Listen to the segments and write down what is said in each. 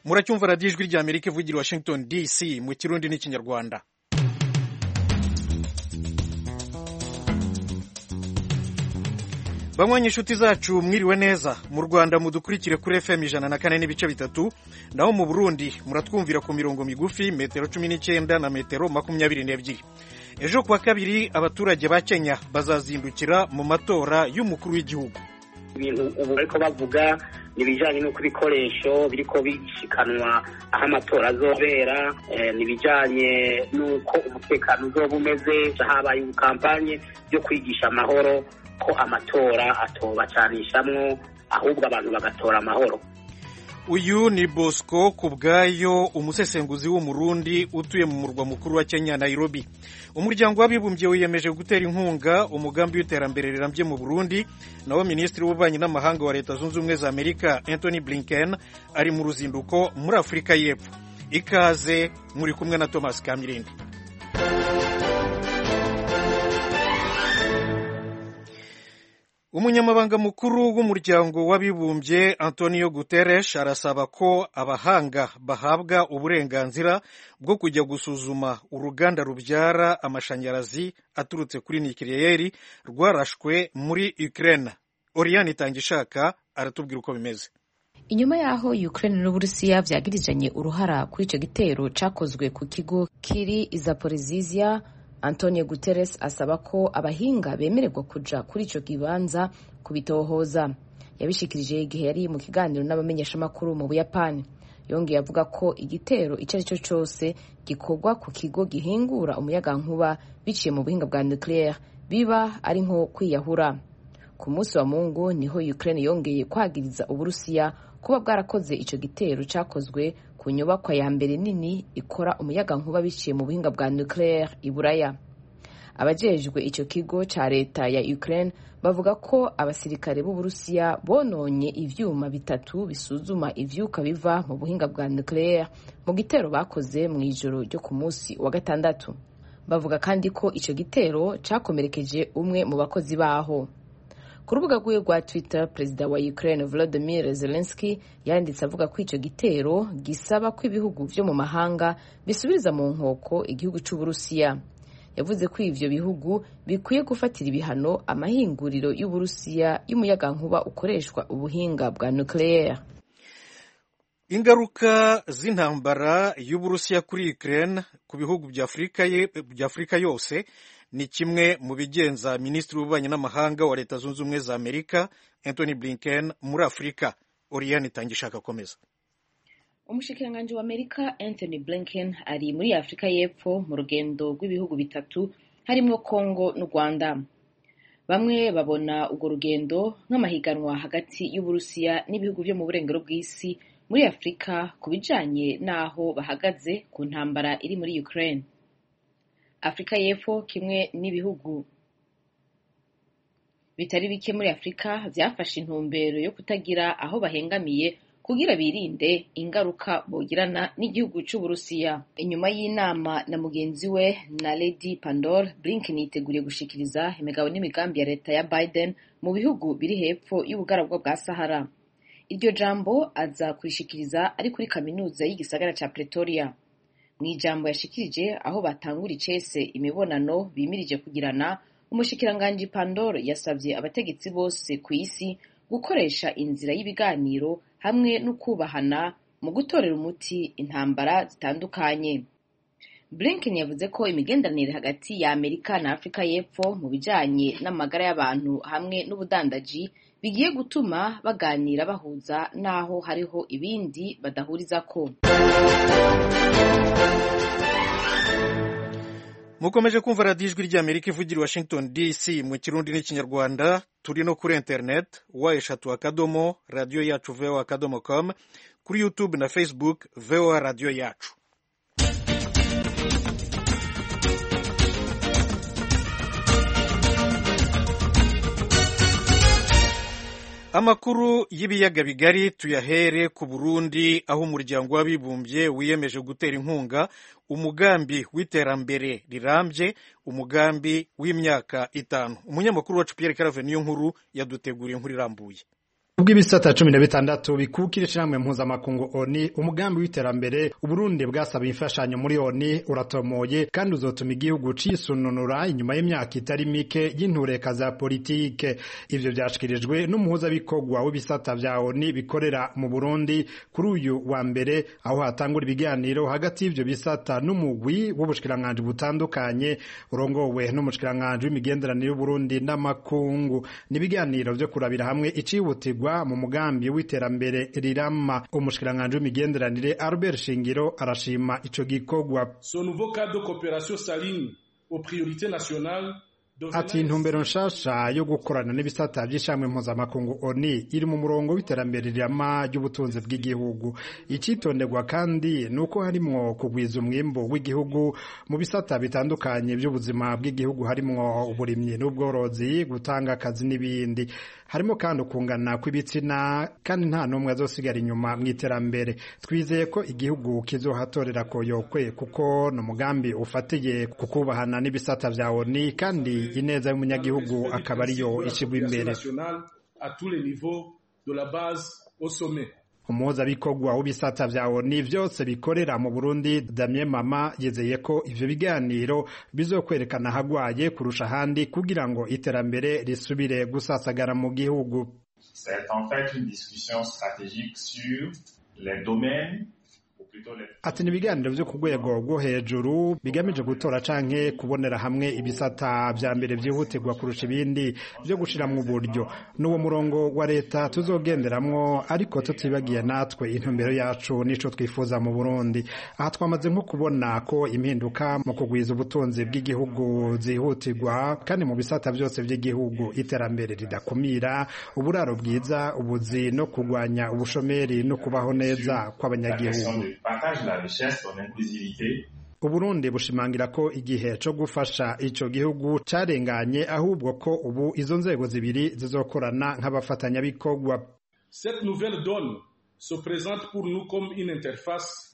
muracyumva radiyo ijwi ry'Amerika ivugira Washington DC mu kirundi n'ikinyarwanda. Bamwe inshuti zacu mwiriwe neza. Mu Rwanda mudukurikire kuri FM 104.3, naho mu Burundi muratwumvira ku mirongo migufi metero 19 na metero 22. Ejo kwa kabiri abaturage ba Kenya bazazindukira mu matora y'umukuru w'igihugu. Ibintu ubu ariko bavuga nibijanye no kubikoresho biriko bishikanwa aho amatora azobera, nibijanye nuko umutekano uzoba umeze, habaye kampanye yo kwigisha amahoro ko amatora atobacanishamwo ahubwo abantu bagatora amahoro. Uyu ni Bosco Kubwayo, umusesenguzi w'umurundi utuye mu murwa mukuru wa Kenya, Nairobi. Umuryango w'abibumbye wiyemeje gutera inkunga umugambi w'iterambere rirambye mu Burundi, naho Minisitiri w'Ububanyi n'Amahanga wa Leta Zunze Ubumwe za Amerika Anthony Blinken ari mu ruzinduko muri Afurika y'Epfo. Ikaze, muri kumwe na Thomas Kamirindi. Umunyamabanga mukuru w'umuryango w'abibumbye Antonio Guterres arasaba ko abahanga bahabwa uburenganzira bwo kujya gusuzuma uruganda rubyara amashanyarazi aturutse kuri nikireyeri rwarashwe muri Ukraine. Oriane Itangishaka aratubwira uko bimeze. Inyuma yaho Ukraine n'Uburusiya vyagirijanye uruhara kuri ico gitero cakozwe ku kigo kiri Zaporizhzhia, Antonio Guterres asaba ko abahinga bemererwa kuja kuri ico kibanza kubitohoza. Yabishikirije igihe yari mu kiganiro n'abamenyeshamakuru mu Buyapani. Yongeye avuga ko igitero ico ari cyo cyose gikorwa ku kigo gihingura umuyagankuba biciye mu buhinga bwa nucleaire biba ari nko kwiyahura. Ku munsi wa Mungu niho Ukraine yongeye kwagiriza Uburusiya kuba bwarakoze ico gitero cakozwe ku nyubakwa ya mbere nini ikora umuyagankuba biciye mu buhinga bwa nucleaire i Buraya. Abajejwe ico kigo ca leta ya Ukraine bavuga ko abasirikare b'Uburusiya bononye ivyuma bitatu bisuzuma ivyuka biva mu buhinga bwa nucleaire mu gitero bakoze mu ijoro ryo ku munsi wa gatandatu. Bavuga kandi ko ico gitero cakomerekeje umwe mu bakozi baho. Ku rubuga rwiwe rwa Twitter, Perezida wa Ukraine Volodymyr Zelensky yanditse avuga ko ico gitero gisaba ko ibihugu vyo mu mahanga bisubiriza mu nkoko igihugu c'Uburusiya. Yavuze ko ivyo bihugu bikwiye gufatira ibihano amahinguriro y'Uburusiya y'umuyagankuba ukoreshwa ubuhinga bwa nucleaire. Ingaruka z'intambara y'Uburusiya kuri Ukraine ku bihugu bya Afrika yose ni kimwe mu bigenza Minisitiri w'Ububanyi n'Amahanga wa Leta Zunze Ubumwe za Amerika Anthony Blinken muri Afurika. Oriane Itangishaka komeza. Umushikiranganji wa Amerika Anthony Blinken ari muri Afurika y'Epfo mu rugendo rw'ibihugu bitatu harimwo Kongo n'u Rwanda. Bamwe babona urwo rugendo nk'amahiganwa hagati y'Uburusiya n'ibihugu byo mu burengero bw'isi muri Afurika ku bijanye n'aho bahagaze ku ntambara iri muri Ukraine. Afurika y'Epfo kimwe n'ibihugu bitari bike muri Afurika vyafashe intumbero yo kutagira aho bahengamiye kugira birinde ingaruka bogirana n'igihugu c'Uburusiya. Inyuma y'inama na mugenzi we na Lady Pandor, Blinken yiteguriye gushikiriza imigabo n'imigambi ya leta ya Biden mu bihugu biri hepfo y'ubugaragwa bwa Sahara. Iryo jambo aza kurishikiriza ari kuri kaminuza y'igisagara ca Pretoria. Mw'ijambo yashikirije aho batangura icese imibonano bimirije kugirana, umushikiranganji Pandor yasavye abategetsi bose ku isi gukoresha inzira y'ibiganiro hamwe no kubahana mu gutorera umuti intambara zitandukanye. Blinken yavuze ko imigenderanire hagati ya Amerika na Afurika y'Epfo mu bijanye n'amagara y'abantu hamwe n'ubudandaji bigiye gutuma baganira bahuza naho hariho ibindi badahurizako. Mukomeje kumva radiyo ijwi ry'Amerika ivugira Washington DC mu kirundi n'ikinyarwanda. Turi no kuri internet wa3 radio yacu voa.com, kuri YouTube na Facebook VOA radio yacu. Amakuru y'ibiyaga bigari tuyahere ku Burundi, aho umuryango w'abibumbye wiyemeje gutera inkunga umugambi w'iterambere rirambye, umugambi w'imyaka 5. Umunyamakuru wacu Pierre Caraveniyo nkuru yaduteguriye inkuru irambuye. Ubw'ibisata 16 bikukira ishiramwe mpuzamakungu ONU, umugambi w'iterambere Uburundi bwasaba imfashanyo muri ONU uratomoye kandi uzotuma igihugu cisununura inyuma y'imyaka itari mike y'intureka za politike. Ivyo vyashikirijwe n'umuhuzabikorwa w'ibisata vya ONU bikorera mu Burundi kuri uyu wa mbere, aho hatangura ibiganiro hagati y'ivyo bisata n'umugwi w'ubushikiranganji butandukanye urongowe n'umushikiranganji w'imigenderanire y'Uburundi n'amakungu. Ni ibiganiro vyo kurabira hamwe icihutirwa mu mugambi w'iterambere rirama. Umushikiranganji w'imigenderanire Albert Shingiro arashima ico gikorwa. Ce nouveau cadre de coopération s'aligne aux priorités nationales. Ati intumbero nshasha yo gukorana n'ibisata vy'ishamwe mpuzamakungu ONU iri mu murongo w'iterambere rirama ry'ubutunzi bw'igihugu. Icitonderwa kandi nuko harimwo kugwiza umwimbo w'igihugu mu bisata bitandukanye by'ubuzima bw'igihugu, harimwo uburimyi n'ubworozi, gutanga akazi n'ibindi. Harimo kandi ukungana kw'ibitsina, kandi nta numwe azosigara inyuma mu iterambere. Twizeye ko igihugu kizohatorera koyokwe kuko no mugambi ufatiye kukubahana n'ibisata vya ONU, kandi ineza y'umunyagihugu akaba ariyo ishigwa imbere. Umuhuzabikorwa w'ibisata vya ONU vyose bikorera mu Burundi Damien Mama yizeye ko ivyo biganiro bizokwerekana hagwaye kurusha handi kugira ngo iterambere risubire gusasagara mu gihugu. C'est en fait une discussion stratégique sur les domaines. Ati nibiganiro vyo ku rwego rwo hejuru bigamije gutora canke kubonera hamwe ibisata vya mbere vyihutirwa kurusha ibindi vyo gushiramwo uburyo. N'uwo murongo wa leta tuzogenderamwo, ariko tutibagiye natwe intumbero yacu nico twifuza mu Burundi. Aha twamaze nko kubona ko impinduka mu kugwiza ubutunzi bw'igihugu zihutirwa, kandi mu bisata vyose vy'igihugu iterambere ridakumira, uburaro bwiza, ubuzi no kugwanya ubushomeri no kubaho neza kw'abanyagihugu. Partage la richesse, son inclusivité. Uburundi bushimangira ko igihe co gufasha ico gihugu carenganye, ahubwo ko ubu izo nzego zibiri zizokorana nk'abafatanyabikorwa. Cette nouvelle donne se présente pour nous comme une interface.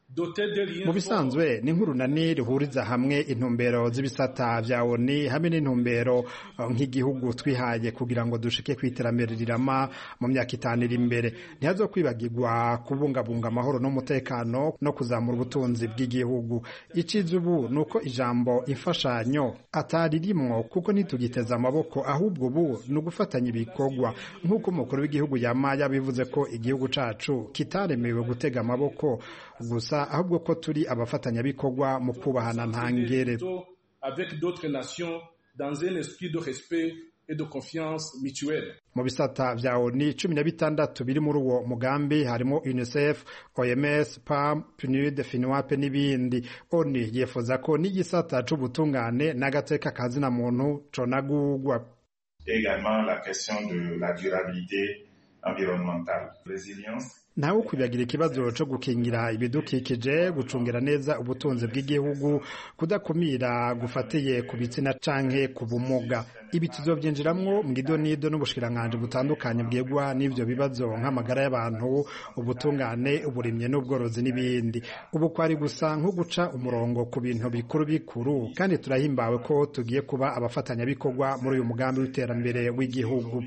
Mu bisanzwe ni nk'urunani ruhuriza hamwe intumbero z'ibisata vya ONU hamwe n'intumbero nk'igihugu twihaye kugira ngo dushike kw'iterambere rirama mu myaka 5 iri imbere. Ntihazokwibagirwa kubungabunga amahoro n'umutekano no kuzamura ubutunzi bw'igihugu. Iciza ubu nuko ijambo imfashanyo atari rimwo, kuko nitugiteza amaboko, ahubwo ubu nugufatanya ibikorwa. Nk'uko umukuru w'igihugu yama yabivuze ko igihugu cacu kitaremewe gutega amaboko gusa, ahubwo ko turi abafatanyabikorwa mu kubahana ntangere. Avec d'autres nations dans un esprit de respect et de confiance mutuelle. Mu bisata vya ONU 16 biri muri uwo mugambi harimo UNICEF, OMS, PAM, PNUD, FINWAP n'ibindi. ONU yefuza ko n'igisata c'ubutungane n'agateka kazina muntu conagurwa. Également la question de la durabilité environnementale, résilience. Naho kwibagira ikibazo co gukingira ibidukikije, gucungira neza ubutunzi bw'igihugu, kudakumira gufatiye ku bitsina canke ku bumuga. Ibi tuzovyinjiramwo mu gidonido n'ubushikiranganji butandukanye bwegwa n'ivyo bibazo nk'amagara y'abantu, ubutungane, uburimye n'ubworozi n'ibindi. Ubu kwari gusa nko guca umurongo ku bintu bikuru bikuru, kandi turahimbawe ko tugiye kuba abafatanyabikorwa muri uyu mugambi w'iterambere w'igihugu.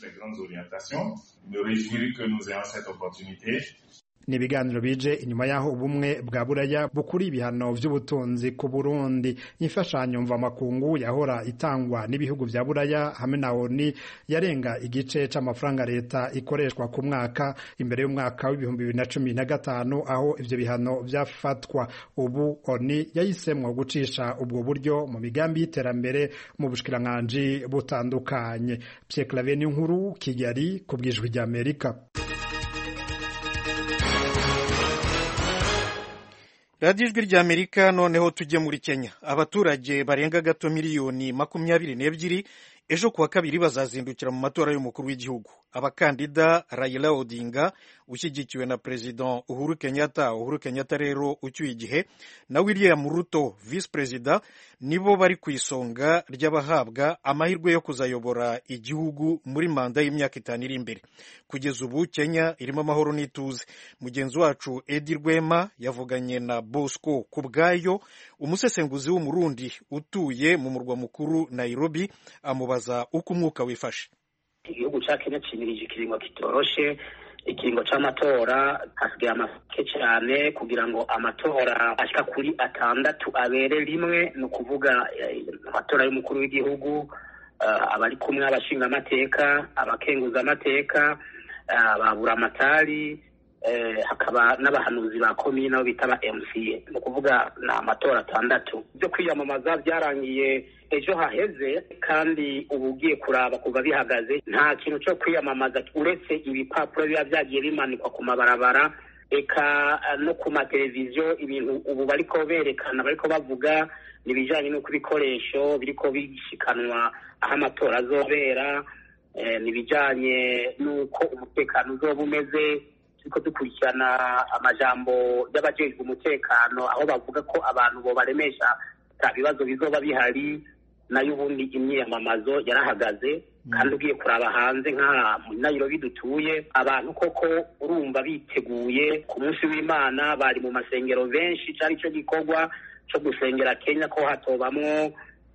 Ni ibiganiro bije inyuma yaho ubumwe bwa Buraya bukuri ibihano vy'ubutunzi ku Burundi. Imfashanyo mva makungu yahora itangwa n'ibihugu vya Buraya hamwe na ONU yarenga igice c'amafaranga leta ikoreshwa ku mwaka imbere y'umwaka w'2015, aho ivyo bihano vyafatwa. Ubu ONU yayisemwo gucisha ubwo buryo mu migambi y'iterambere mu bushikiranganji butandukanye. Pierre Claver Nkuru, Kigali, ku bw'Ijwi ry'Amerika. radiyo ijwi ry'Amerika. Noneho tujye muri Kenya. Abaturage barenga gato miliyoni 22 ejo kuwa kabiri bazazindukira mu matora y'umukuru w'igihugu. Abakandida Raila Odinga ushyigikiwe na President Uhuru Kenyatta rero ucyuye igihe, na William Ruto Vice President, nibo bari ku isonga ry'abahabwa amahirwe yo kuzayobora igihugu muri manda y'imyaka 5 iri imbere. Kugeza ubu Kenya irimo amahoro n'ituze. Mugenzi wacu Edi Rwema yavuganye na Bosco Kubwayo, umusesenguzi w'umurundi utuye mu murwa mukuru Nairobi, amubaza uko umwuka wifashe. igihugu ca Kenya cimirije ikiringo kitoroshe, ikiringo c'amatora hasigaye amake cyane kugira ngo amatora ashika kuri 6 abere rimwe, no kuvuga amatora y'umukuru w'igihugu, abari kumwe abashinga amateka, abakenguza amateka, ababura amatari, hakaba n'abahanuzi ba komine nabo bita ba MCA, no kuvuga na amatora 6 byo kwiyamamaza byarangiye ejo haheze, kandi ubu ugiye kuraba kuva bihagaze nta kintu cyo kwiyamamaza uretse ibipapuro biba byagiye bimanikwa ku mabarabara, eka no ku mateleviziyo. Ibintu ubu bariko berekana, bariko bavuga nibijanye no kubikoresho biriko bishikanwa aho amatora azobera, nibijanye nuko umutekano uzoba umeze. Turiko dukurikirana amajambo y'abajejwe umutekano aho bavuga ko abantu bo baremesha nta bibazo bizoba bihari, nayo ubundi imyiyamamazo yarahagaze. Kandi ugiye kuraba hanze nka Nairobi dutuye, abantu koko urumva biteguye ku munsi w'Imana, bari mu masengero benshi, cari cyo gikorwa cyo gusengera Kenya ko hatobamwo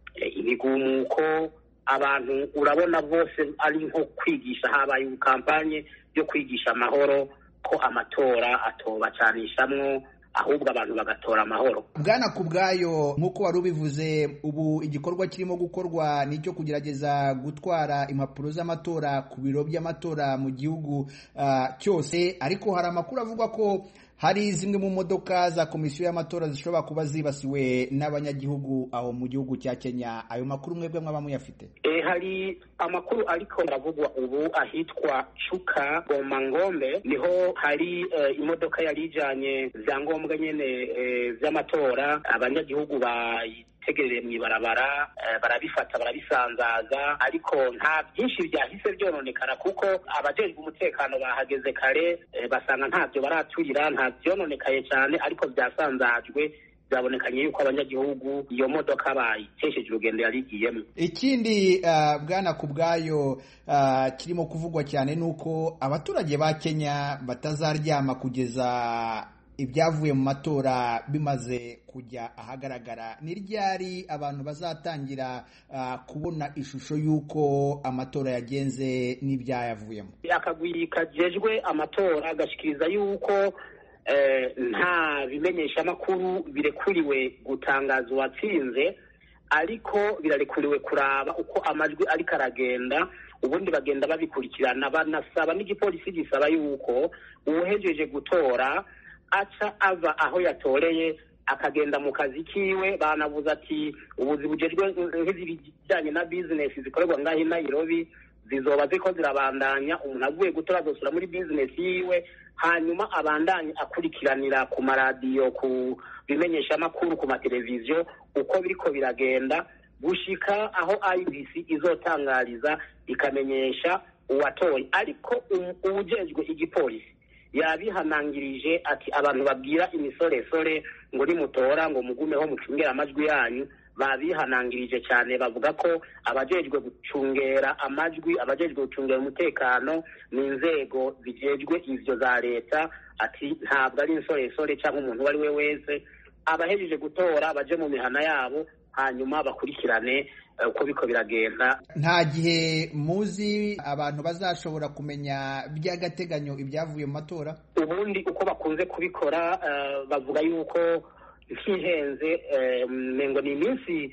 ibigumuko. Abantu urabona bose ari nko kwigisha, habaye kampanye yo kwigisha amahoro, ko amatora atobacanishamwo, ahubwo abantu bagatora amahoro. Bwana Kubwayo, nk'uko wari ubivuze, ubu igikorwa kirimo gukorwa nicyo kugerageza gutwara impapuro z'amatora ku biro by'amatora mu gihugu cyose, ariko hari amakuru avuga ko hari zimwe mu modoka za komisiyo y'amatora zishobora kuba zibasiwe n'abanyagihugu aho mu gihugu cya Kenya. Ayo makuru mwebwe mwaba muyafite? Hari amakuru ariko aravugwa ubu ahitwa Chuka Bomangombe, niho hari imodoka yari ijanye vyangombwa nyene vy'amatora. Abanyagihugu tegerere mw'ibarabara, barabifata barabisanzaza, ariko nta byinshi byahise byononekana kuko abajejwe umutekano bahageze kare, basanga ntavyo baraturira, nta byononekaye cyane, ariko byasanzajwe, byabonekanye yuko abanyagihugu iyo modoka bayitesheje urugendo yarigiyemo. Ikindi Bwana Kubwayo kirimo kuvugwa cyane nuko abaturage ba Kenya batazaryama kugeza ibyavuye mu matora bimaze kujya ahagaragara. Ni ryari abantu bazatangira kubona ishusho y'uko amatora yagenze n'ibyayavuyemo? Akagwi kajejwe amatora gashikiriza yuko nta bimenyesha makuru birekuriwe gutangaza uwatsinze, ariko birarekuriwe kuraba uko amajwi ariko aragenda, ubundi bagenda babikurikirana. Banasaba n'igipolisi gisaba yuko uwuhejeje gutora aca ava aho yatoreye akagenda mu kazi kiwe. Banavuze ati ubuzi bujejwe nk'ibijyanye na business zikorerwa ngaho i Nairobi zizoba ziko zirabandanya. Umuntu avuye gutora azosura muri business yiwe, hanyuma abandanye akurikiranira ku maradiyo, ku bimenyesha makuru, ku mateleviziyo uko biriko biragenda, gushika aho IBC izotangariza ikamenyesha uwatoye. Ariko ubujejwe igipolisi yabihanangirije ati abantu babwira imisoresore ngo nimutora ngo mugumeho mucungera amajwi yanyu, babihanangirije cyane. Bavuga ko abajejwe gucungera amajwi, abajejwe gucungera umutekano ni inzego zijejwe ivyo za leta, ati ntabwo ari insoresore cyangwa umuntu uwo ari we wese. Abahejeje gutora baje mu mihana yabo, hanyuma bakurikirane uko biko biragenda. Nta gihe muzi abantu bazashobora kumenya by'agateganyo ibyavuye mu matora? Ubundi uko bakunze kubikora, bavuga yuko ntihenze mengo ni iminsi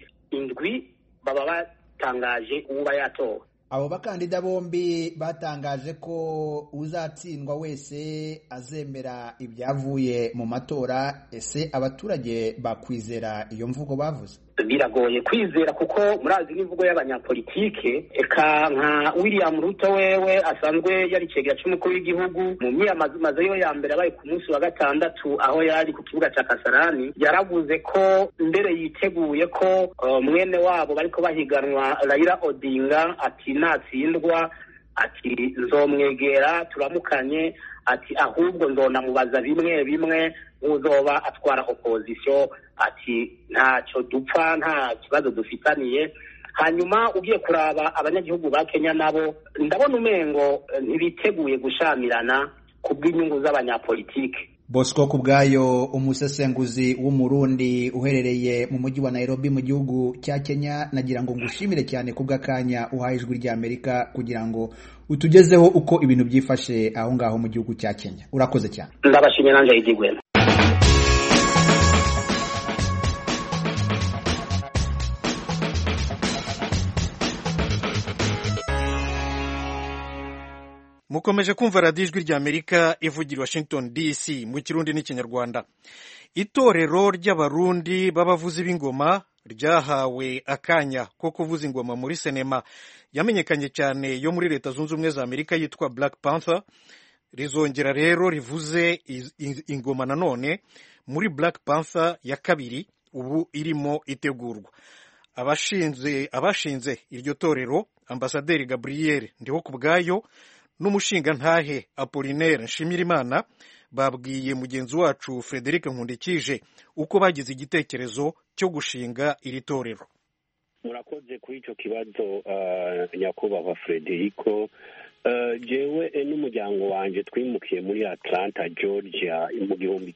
7 baba batangaje uba yatowe. Abo bakandida bombi batangaje ko uzatsindwa wese azemera ibyavuye mu matora. Ese abaturage bakwizera iyo mvugo bavuze? Biragoye kwizera kuko murazi n'imvugo y'abanyapolitike. Eka nka William Ruto wewe asanzwe yari cegera cy'umukuru w'igihugu, mu myiyamamazo yo ya mbere abaye ku munsi wa 6 aho yari ku kibuga cya Kasarani, yaravuze ko mbere yiteguye ko mwene wabo bariko bahiganwa Raila Odinga, ati natsindwa ati nzomwegera turamukanye, ati ahubwo nzonamubaza bimwe bimwe uzoba atwara opposition, ati ntacyo dupfa, nta kibazo dufitaniye. Hanyuma ugiye kuraba abanyagihugu ba Kenya nabo ndabona umengo ntibiteguye gushamirana ku bw'inyungu z'abanyapolitike. Bosco Kubwayo, umusesenguzi w'umurundi uherereye mu mujyi wa Nairobi mu gihugu cya Kenya, nagira ngo ngushimire cyane kubw'akanya uhaye ijwi rya Amerika kugira ngo utugezeho uko ibintu byifashe aho ngaho mu gihugu cya Kenya. Urakoze cyane. Ndabashimye nanje igigwena. Mukomeje kumva radiyo ijwi rya Amerika ivugira Washington DC mu Kirundi n'Ikinyarwanda. Itorero ry'abarundi b'abavuzi b'ingoma ryahawe akanya ko kuvuza ingoma muri sinema yamenyekanye cyane yo muri Leta Zunze Ubumwe za Amerika yitwa Black Panther, rizongera rero rivuze ingoma nanone muri Black Panther ya kabiri ubu irimo itegurwa. Abashinze iryo torero Ambasaderi Gabriel Ndihokubwayo n'umushinga ntahe Apollinaire Nshimirimana babwiye mugenzi wacu Frederic Nkundikije uko bagize igitekerezo cyo gushinga iri torero. Murakoze kuri ico kibazo nyakubahwa Frederico. Jewe n'umuryango wanje twimukiye muri Atlanta, Georgia mu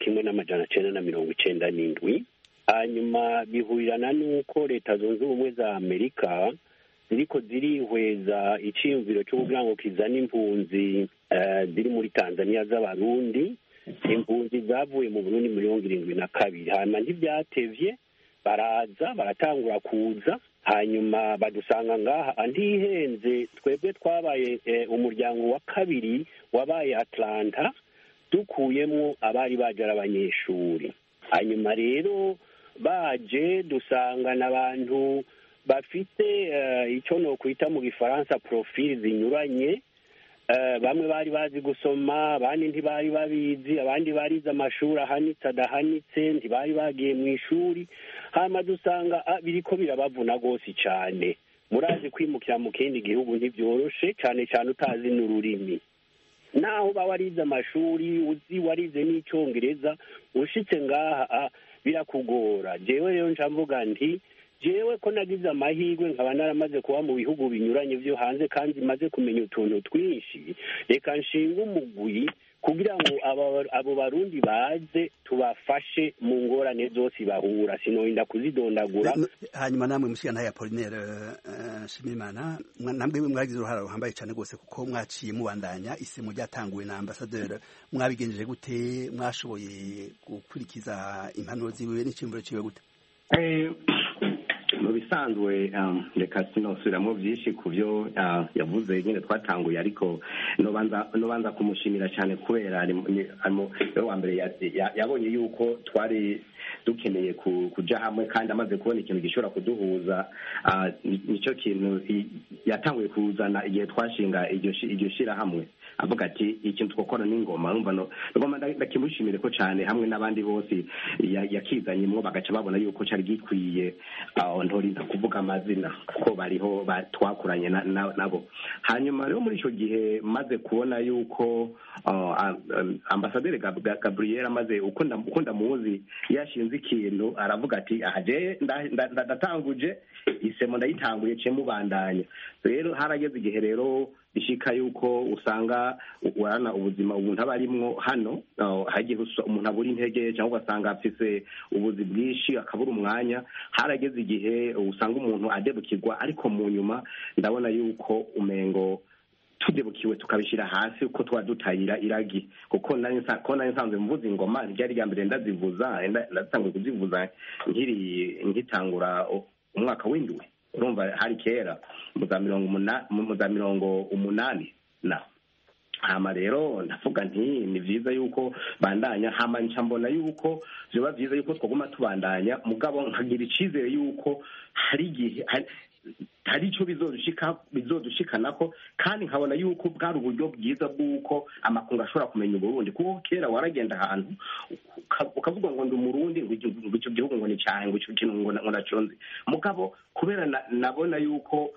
1997. Hanyuma bihurirana n'uko Leta Zunze Ubumwe za Amerika ziriko zirihweza iciyumviro cyo kugira ngo kizana impunzi ziri muri Tanzania z'abarundi. Impunzi zavuye mu Burundi muri 1972. Hanyuma ntibyatevye baraza baratangura kuza, hanyuma badusanga ngaha andihenze twebwe twabaye umuryango wa kabiri wabaye Atlanta dukuyemo abari baje abanyeshuri. Hanyuma rero baje dusanga n'abantu bafite icyo no kwita mu Gifaransa profil zinyuranye. Bamwe bari bazi gusoma, abandi ntibari babizi, abandi barize amashuri ahanitse adahanitse, ntibari bagiye mu ishuri. Hama dusanga biriko birabavuna gose cyane. Murazi kwimukira mu kindi gihugu ntibyoroshe, cyane cyane utazi n'ururimi. Naho bawarize amashuri, uzi warize n'icyongereza, ushitse ngaha birakugora. Jewe rero ncamvuga nti jewe ko nagize amahirwe nkaba naramaze kuba mu bihugu binyuranye byo hanze kandi maze kumenya utuntu twinshi, reka nshinga umugwi kugira ngo abo barundi baze tubafashe mu ngorane zose bahura, sinorinda kuzidondagura. Hanyuma namwe mushikana ya Apollinaire Nshimirimana, namwe mwagize uruhara ruhambaye cyane gose kuko mwaciye mubandanya isemo ryatanguwe na Ambassadeur. Mwabigenjeje gute? Mwashoboye gukurikiza impanuro ziwe n'icyumviro ciwe gute? Mu bisanzwe reka sinosubiramo byinshi ku byo yavuze nyine twatanguye, ariko nobanza kumushimira cyane kubera wa mbere yabonye yuko twari dukeneye kuja hamwe kandi amaze kubona ikintu gishobora kuduhuza. Nicyo kintu yatanguye kuzana igihe twashinga iryo shirahamwe, avuga ati ikintu twokora n'ingoma. Ngoma ndakimushimire ko cyane hamwe n'abandi bose yakizanyemo bagaca babona yuko cyari gikwiye. Ntorinda kuvuga amazina kuko bariho twakuranye nabo. Hanyuma rero muri icyo gihe maze kubona yuko Ambasaderi Gabriel amaze uko ndamuzi yashinze ikintu, aravuga ati aje ndatanguje isemo ndayitanguye cye mubandanya. Rero harageze igihe rero bishika yuko usanga warana ubuzima umuntu abarimwo hano, hagiye umuntu abura intege cyangwa ugasanga afise ubuzi bwinshi akabura umwanya. Harageze igihe usanga umuntu adebukirwa, ariko mu nyuma ndabona yuko umengo tudebukiwe tukabishira hasi uko twadutayira iragi, kuko nari nsanzwe mvuza ingoma ryari rya mbere ndatanguye kuzivuza nkitangura umwaka w'indwi. Urumva hari kera mu za 1980 na hama rero ndavuga nti ni vyiza yuko bandanya. Hama nca mbona yuko vyoba vyiza yuko twaguma tubandanya, mugabo nkagira icizere yuko hari igihe hari ico bizodushikanako, kandi nkabona yuko bwari uburyo bwiza bw'uko amakungu ashobora kumenya Uburundi. Kuko kera waragenda ahantu ukavuga ngo ndi Umurundi, ngo icyo gihugu ngo ni cyahe, ngo icyo kintu ngo naconze. Mugabo kubera nabona yuko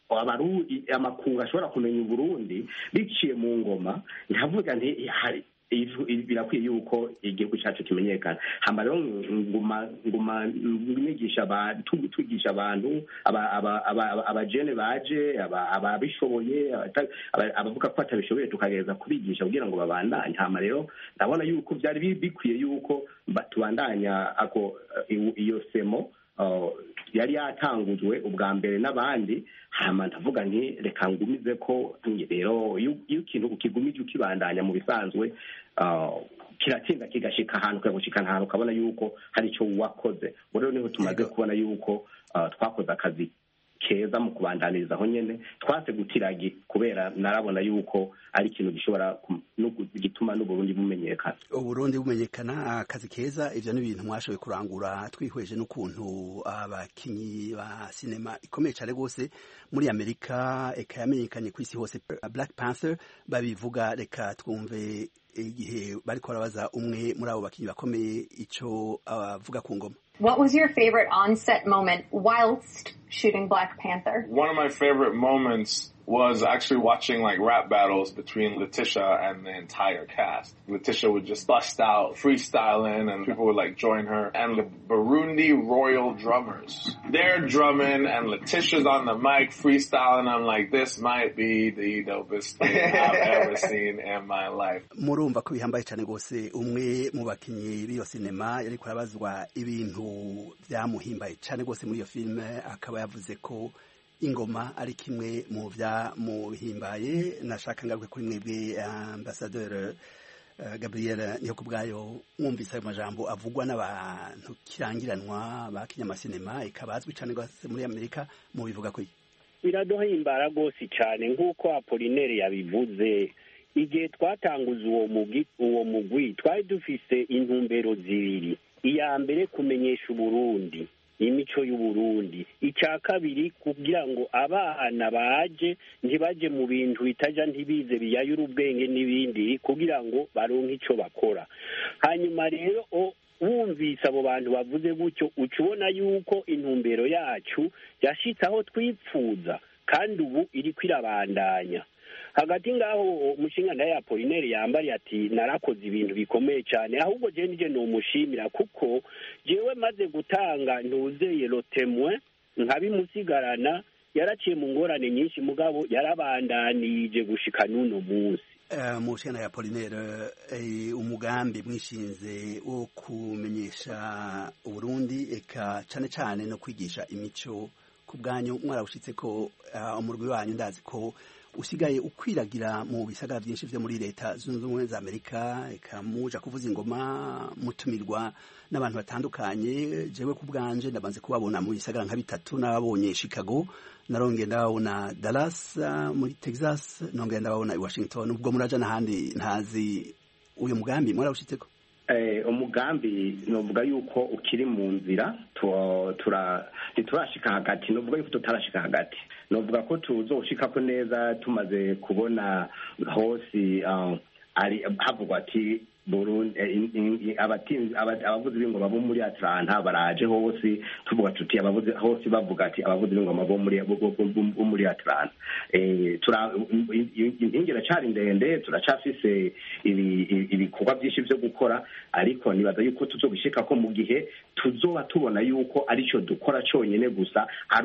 amakungu ashobora kumenya Uburundi biciye mu ngoma, ndavuga nti birakwiye yuko igihugu cyacu kimenyekana. Hamba rero nguma twigisha abantu abajene baje ababishoboye abavuga ko atabishoboye tukagereza kubigisha kugira ngo babandanye. Hamba rero ndabona yuko byari bikwiye yuko tubandanya iyo semo yari yatangujwe ubwa mbere n'abandi. Hama ndavuga nti reka ngumize ko rero iyo ikintu ukigumije ukibandanya mu bisanzwe kiratsinda kigashika ahantu kagushika ahantu ukabona yuko hari icyo wakoze. Rero niho tumaze kubona yuko twakoze akazi keza mu kubandaniriza aho nyene twase gutiragi kubera narabona yuko ari ikintu gishobora gituma n'Uburundi bumenyekana. Uburundi bumenyekana akazi keza, ivyo ni ibintu mwashoboye kurangura twihweje n'ukuntu abakinyi ba sinema ikomeye cyane gose muri Amerika eka yamenyekanye ku isi hose. Black Panther babivuga, reka twumve igihe bariko barabaza umwe muri abo bakinyi bakomeye ico avuga ku ngoma. What was your favorite on-set moment whilst shooting Black Panther? One of my favorite moments was actually watching like rap battles between Letitia and the entire cast. Letitia would just bust out freestyling and people would like join her. And the Burundi Royal Drummers, they're drumming and Letitia's on the mic freestyling. I'm like, this might be the dopest thing I've ever seen in my life. Murumva ko bihambaye cyane gose umwe mu bakinyi b'iyo sinema yari kurabazwa ibintu byamuhimbaye cyane gose muri iyo filme, akaba yavuze ko ingoma ari kimwe mu byamuhimbaye. Nashaka ngaruke kuri mwebwe Ambassadeur Gabriel Niyokubwayo, mwumvise ayo majambo avugwa n'abantu kirangiranwa bakinya amasinema ikabazwi cyane gose muri Amerika, mu bivuga ko biraduhimbara gose cyane nk'uko Apollinaire yabivuze. Igihe twatanguza uwo mugwi twari dufise intumbero zibiri. Iya mbere kumenyesha Uburundi, imico y'Uburundi. Icya kabiri kugira ngo abana baje ntibaje mu bintu bitaja ntibize biyayura ubwenge n'ibindi, kugira ngo baronke ico bakora. Hanyuma rero wumvise abo bantu bavuze gutyo ucubona yuko intumbero yacu yashitse aho twipfuza, kandi ubu iri kwirabandanya. Hagati ngaho umushinga ya Apollinaire yambari ati narakoze ibintu bikomeye cyane, ahubwo je nije no mushimira kuko jewe maze gutanga ntuzeye lotemwe nkabimusigarana, yaraciye mu ngorane nyinshi mugabo yarabandanije gushika n'uno munsi. Mushinga ya Apollinaire umugambi mwishinze wo kumenyesha Uburundi eka cyane cyane no kwigisha imico ku bwanyu mwarawushitse ko umurwi wanyu ndazi ko usigaye ukwiragira mu bisagara byinshi byo muri leta zunze ubumwe za Amerika, eka muja kuvuza ingoma mutumirwa n'abantu batandukanye. Jewe ku bwanje ndabanze kubabona mu bisagara nka bitatu, nababonye Chicago, narongeye ndabona Dallas muri Texas, nongeye ndabona Washington. Ubwo muraja n'ahandi ntazi, uyu mugambi mwarawushitseko? Umugambi novuga yuko ukiri mu nzira, turashika hagati. Novuga yuko tutarashika hagati, novuga ko tuzoshika ko neza tumaze kubona hose ari havugwa ati Burundi abavuzi b'ingoma bo muri Atlanta baraje hose, tuvuga tuti abavuzi hose bavuga ati abavuzi b'ingoma bo muri Atlanta. Inkingira cyari ndende, turacafise ibikorwa byinshi byo gukora, ariko nibaza yuko tuzobishika ko mu gihe tuzoba tubona yuko arico dukora cyonyine gusa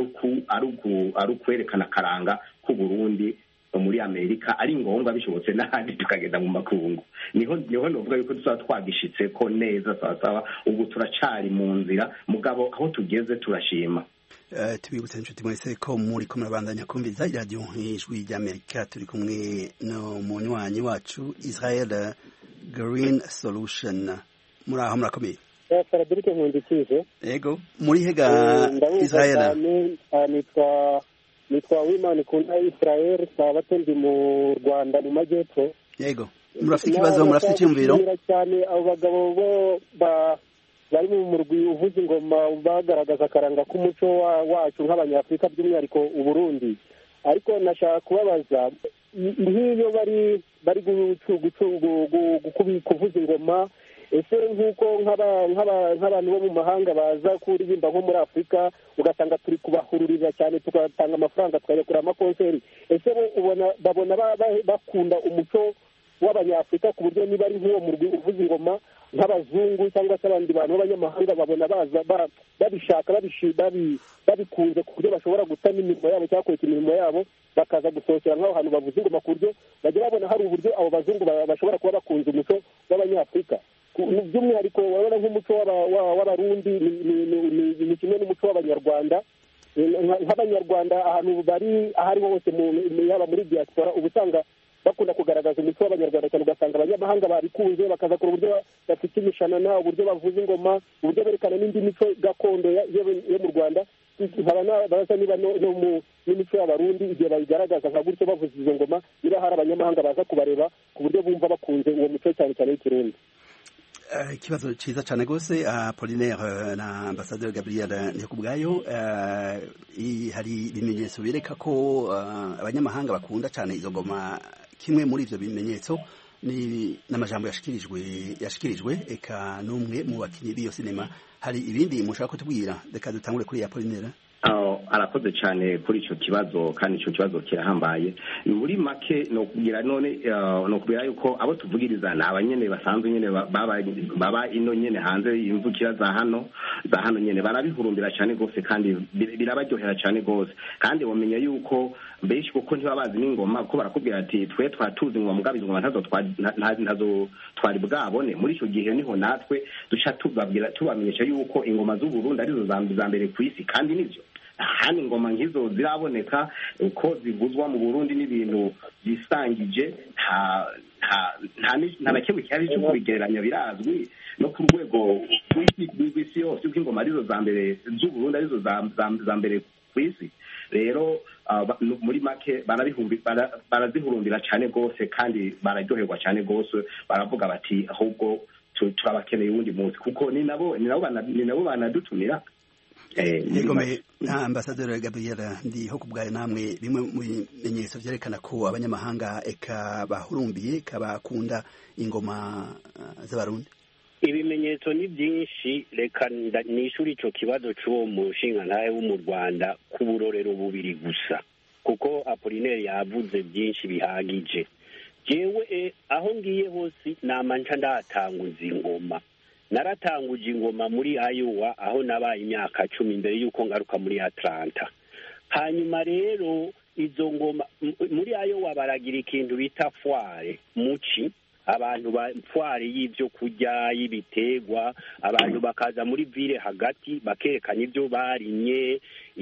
ari ukwerekana karanga ku Burundi muri Amerika, ari ngombwa bishobotse n'ahandi tukagenda mu makungu. Niho novuga yuko tuzaba twagishitse ko neza sawa. Ubu turacari mu nzira mugabo aho tugeze turashima. Tubibutse inshuti mwese ko muri ko murabandanya kumviza iradiyo Ijwi ry'Amerika. Turi kumwe no munywanyi wacu Israel Green Solution. Muri aho murakomeye? Frederic Nkundikije. Yego, muri hega Israel? Nitwa Wimana Kunda Israel, sabato ndi mu Rwanda mu majyepfo. Yego, murafite ikibazo, murafite icyumviro? Cyane abo bagabo bo bari mu murwi uvuza ingoma bagaragaza akaranga k'umuco wacu nk'abanyafurika by'umwihariko Uburundi. Ariko nashaka kubabaza nk'iyo bari kuvuza ingoma, ese nk'uko nk'abantu bo mu mahanga baza kuririmba nko muri Afurika ugasanga turi kubahururira cyane tugatanga amafaranga tukayakura amakonseri, ese babona bakunda umuco w'abanyafurika ku buryo niba ari nk'uwo murwi uvuza ingoma nk'abazungu cyangwa se abandi bantu b'abanyamahanga babona baza babishaka babikunze ku buryo bashobora gutama imirimo yabo cyangwa kureka imirimo yabo bakaza gusohokera nk'aho hantu bavuza ingoma ku buryo bajya babona hari uburyo abo bazungu bashobora kuba bakunze umuco w'abanyafurika by'umwihariko urabona nk'umuco w'abarundi ni kimwe n'umuco w'abanyarwanda nk'abanyarwanda ahantu bari aho ariho hose yaba muri diaspora uba usanga bakunda kugaragaza umuco w'abanyarwanda cyane ugasanga abanyamahanga babikunze bakaza kure uburyo bafite imishanana uburyo bavuza ingoma uburyo berekana n'indi mico gakondo yo mu Rwanda baza niba n'imico y'abarundi igihe bayigaragaza nka gutyo bavuza izo ngoma niba hari abanyamahanga baza kubareba ku buryo bumva bakunze uwo muco cyane cyane w'ikirundi. Ikibazo cyiza cyane rwose Apollinaire na Ambassadeur Gabriel Ndihokubwayo hari ibimenyetso bireka ko abanyamahanga bakunda cyane izo ngoma. Kimwe muri ivyo bimenyetso ni n'amajambo yashikirijwe eka n'umwe mu bakinyi b'iyo sinema. Hari ibindi mushaka kutubwira? Reka dutangure kuri Apollinaire. Arakoze cyane kuri icyo kibazo kandi icyo kibazo kirahambaye. Muri make no kugira none no kubira yuko abo tuvugiriza na abanyene basanzwe nyene baba ino nyene hanze imvukira za hano nyene barabihurumbira cyane gose kandi birabaryohera cyane gose kandi bamenya yuko mbeshi kuko ntibabazi n'ingoma ko barakubwira ati twe twatuzi ngo mugabiza ngo ntazo twari bwabone. Muri icyo gihe niho natwe duca tubamenyesha yuko ingoma z'u Burundi arizo za mbere ku isi kandi nivyo hano ingoma nk'izo ziraboneka uko zivuzwa mu Burundi n'ibintu bisangije nta na kimwe cyari cyo kubigereranya birazwi no ku rwego rw'isi yose uko ingoma arizo za mbere z'u Burundi arizo za mbere ku isi. Rero muri make barazihurumbira cyane rwose kandi bararyoherwa cyane rwose baravuga bati ahubwo turabakeneye uwundi munsi kuko ni nabo banadutumira. Yegomeye Ambassadeur Gabriel Ndihokubwayo, namwe bimwe mu bimenyetso byerekana ko abanyamahanga eka bahurumbiye kabakunda ingoma z'abarundi. Ibimenyetso ni byinshi, reka nishuri ico kibazo c'uwo mushinga nawe wo mu Rwanda ku burorero bubiri gusa kuko Apollinaire yavuze byinshi bihagije. Jewe aho ngiye hose namanca ndatanguza ingoma. Naratanguje ingoma muri Iowa aho nabaye imyaka 10 imbere yuko ngaruka muri Atlanta. Hanyuma rero izo ngoma muri Iowa baragira ikintu bita foire muci, abantu ba foire y'ivyo kurya y'ibitegwa, abantu bakaza muri ville hagati bakerekana ivyo barinye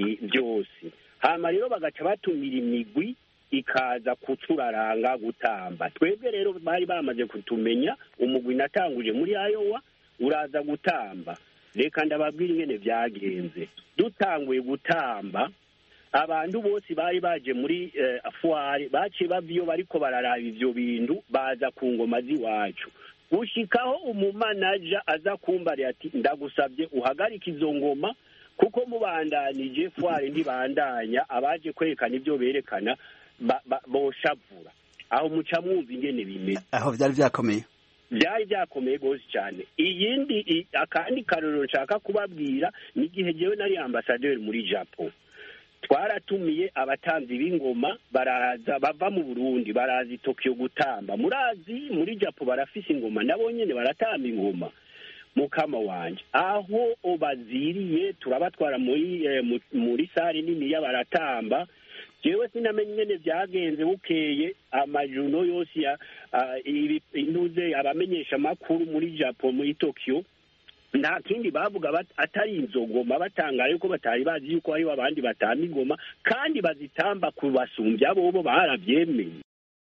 byose. Hama rero bagaca batumira imigwi ikaza kuturaranga gutamba. Twebwe rero bari bamaze kutumenya umugwi natanguje muri Iowa uraza gutamba. Reka ndababwira ingene byagenze. Dutanguye gutamba, abantu bose bari baje muri foire baciye bavyo bariko bararaba ivyo bintu baza ku ngoma ziwacu. Gushikaho umumanaja aza kumbari ati ndagusabye uhagarika izo ngoma kuko mubandanije foire ntibandanya, abaje kwerekana ivyo berekana boshavura. Aho muca mwumva ingene bimeze. Aho byari byakomeye. Byari byakomeye gose cyane. Iyindi akandi karoro nshaka kubabwira ni gihe jewe nari ambassadeur muri Japan. Twaratumiye abatanzi b'ingoma baraza bava mu Burundi barazi Tokyo gutamba. Murazi muri Japan barafise ingoma nabo nyene baratamba ingoma. Mukama wanje aho obaziriye turabatwara muri sare nini y'abaratamba. Jewe sinamenye ingene byagenze bukeye amajuno yose ya intuze abamenyesha makuru muri Japan muri Tokyo nta kindi bavuga atari inzogoma batangara yuko batari bazi yuko ari abandi batamba ingoma kandi bazitamba kubasumbya bobo baravyemeye.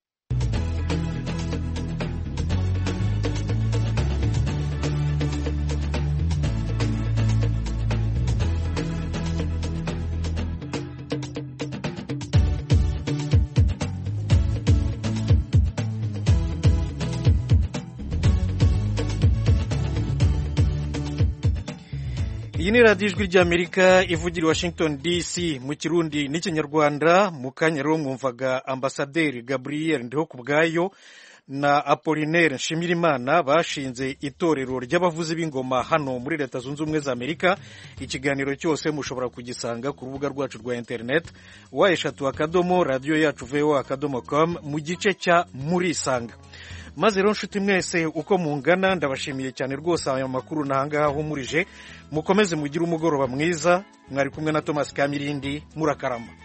Iyi ni radiyo ijwi ry'Amerika ivugira Washington DC mu Kirundi n'Ikinyarwanda. Mu kanya rero mwumvaga Ambasaderi Gabriel Ndihokubwayo na Apollinaire Nshimirimana bashinze itorero ry'abavuzi b'ingoma hano muri Leta Zunze Ubumwe za Amerika. Ikiganiro cyose mushobora kugisanga ku rubuga rwacu rwa internet wa eshatu akadomo radio yacu voa akadomo com mu gice cya Murisanga. maze rero nshuti mwese uko mungana ndabashimiye cyane rwose aya makuru nahangaha ahumurije mukomeze mugire umugoroba mwiza mwari kumwe na Thomas Kamirindi murakarama